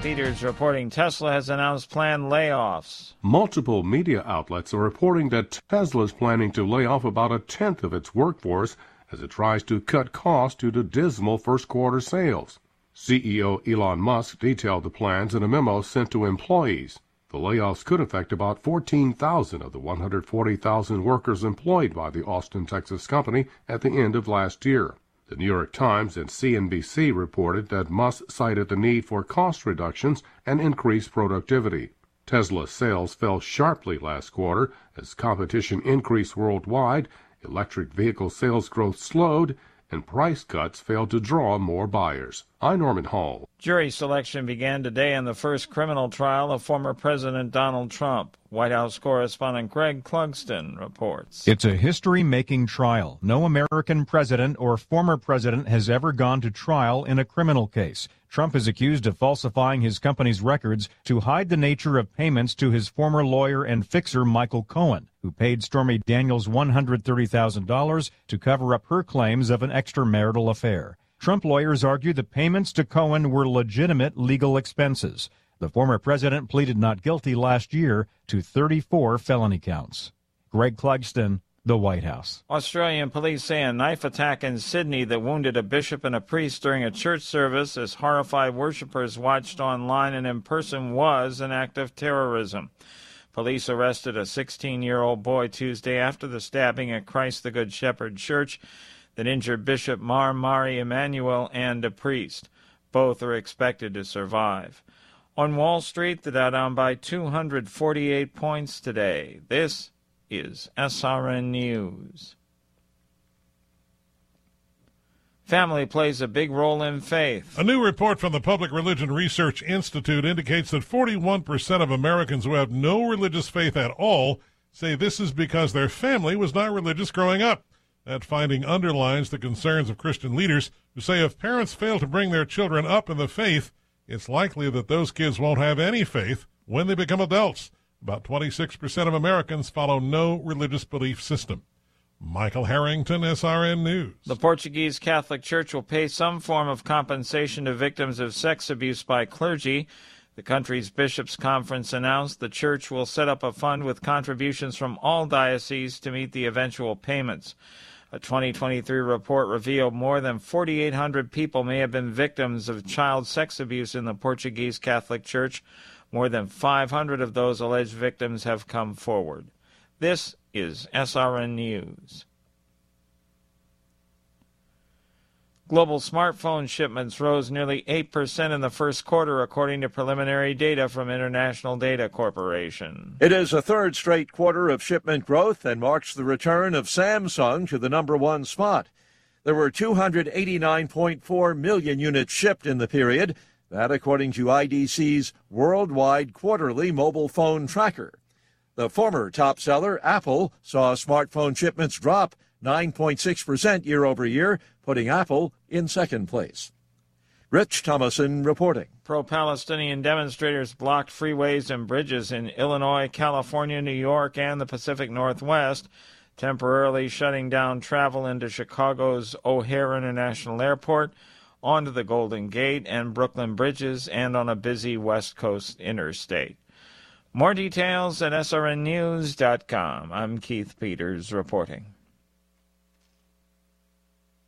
Peters reporting Tesla has announced planned layoffs. Multiple media outlets are reporting that Tesla is planning to lay off about a tenth of its workforce as it tries to cut costs due to dismal first-quarter sales. CEO Elon Musk detailed the plans in a memo sent to employees. The layoffs could affect about 14,000 of the 140,000 workers employed by the Austin, Texas company at the end of last year. The New York Times and CNBC reported that Musk cited the need for cost reductions and increased productivity. Tesla's sales fell sharply last quarter as competition increased worldwide, electric vehicle sales growth slowed, and price cuts failed to draw more buyers. I'm Norman Hall. Jury selection began today in the first criminal trial of former President Donald Trump. White House correspondent Greg Clugston reports. It's a history-making trial. No American president or former president has ever gone to trial in a criminal case. Trump is accused of falsifying his company's records to hide the nature of payments to his former lawyer and fixer Michael Cohen, who paid Stormy Daniels $130,000 to cover up her claims of an extramarital affair. Trump lawyers argue the payments to Cohen were legitimate legal expenses. The former president pleaded not guilty last year to 34 felony counts. Greg Clugston, the White House. Australian police say a knife attack in Sydney that wounded a bishop and a priest during a church service as horrified worshippers watched online and in person was an act of terrorism. Police arrested a 16-year-old boy Tuesday after the stabbing at Christ the Good Shepherd Church that injured Bishop Mari Emanuel and a priest. Both are expected to survive. On Wall Street, the Dow down by 248 points today. This is SRN News. Family plays a big role in faith. A new report from the Public Religion Research Institute indicates that 41% of Americans who have no religious faith at all say this is because their family was not religious growing up. That finding underlines the concerns of Christian leaders who say if parents fail to bring their children up in the faith, it's likely that those kids won't have any faith when they become adults. About 26% of Americans follow no religious belief system. Michael Harrington, SRN News. The Portuguese Catholic Church will pay some form of compensation to victims of sex abuse by clergy. The country's bishops' conference announced the church will set up a fund with contributions from all dioceses to meet the eventual payments. A 2023 report revealed more than 4,800 people may have been victims of child sex abuse in the Portuguese Catholic Church. More than 500 of those alleged victims have come forward. This is SRN News. Global smartphone shipments rose nearly 8% in the first quarter, according to preliminary data from International Data Corporation. It is a third straight quarter of shipment growth and marks the return of Samsung to the number one spot. There were 289.4 million units shipped in the period, that according to IDC's Worldwide Quarterly Mobile Phone Tracker. The former top seller, Apple, saw smartphone shipments drop 9.6% year over year, putting Apple in second place. Rich Thomason reporting. Pro-Palestinian demonstrators blocked freeways and bridges in Illinois, California, New York, and the Pacific Northwest, temporarily shutting down travel into Chicago's O'Hare International Airport, onto the Golden Gate and Brooklyn bridges, and on a busy West Coast interstate. More details at srnnews.com. I'm Keith Peters reporting.